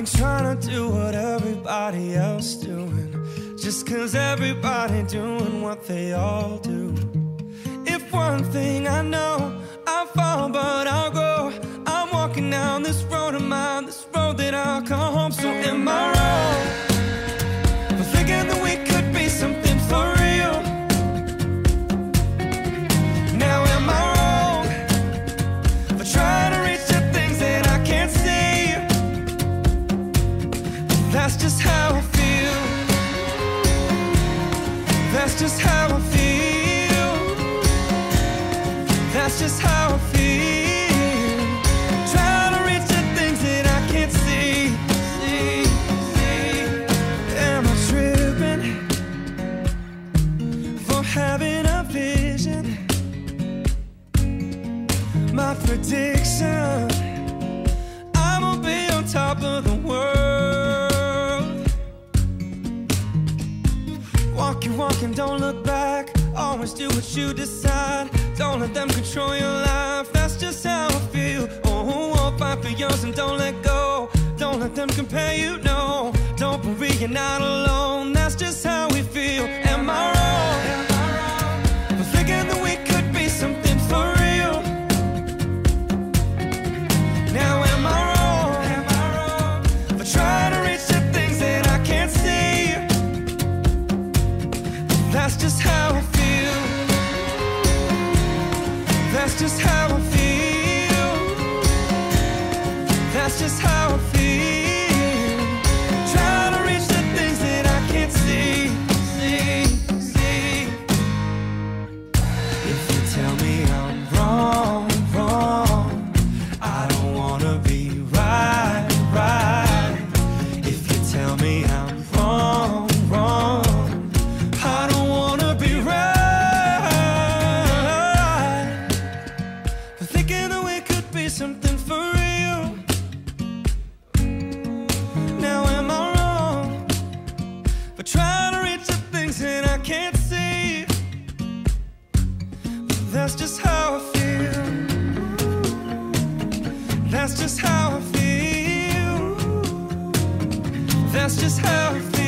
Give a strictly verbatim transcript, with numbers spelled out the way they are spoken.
ain't trying to do what everybody else doing, just cause everybody doing what they all do. If one thing I know, I'll fall but I'll grow. I'm walking down this road of mine, this road that I'll come home. So am I wrong for thinking that we could be something for real? Now am I wrong for trying to reach the things that I can't see? That's just how I feel. That's just how I feel. That's just how I feel. Trying to reach the things that I can't see. See, see. Am I tripping for having a vision? My prediction, I'm gonna be on top of the world. Walking, walking, don't look back. Always do what you decide. Don't let them control your life. That's just how I feel. Oh, oh, fight for yours and don't let go. Don't let them compare you, no. Don't worry, you're not alone. That's just how we feel. Am I wrong for thinking that we could be something for real? Now am I wrong for trying to reach the things that I can't see? That's just how I feel. That's just how I feel. That's just how I feel. Trying to reach the things that I can't see. See, see. If you tell me I'm wrong, wrong, I don't wanna be right, right. If you tell me I'm wrong, wrong, I don't wanna be right. For thinking that we could be something for real. Now am I wrong for trying to reach the things that I can't see? That's just how I feel. That's just how I feel. That's just how I feel.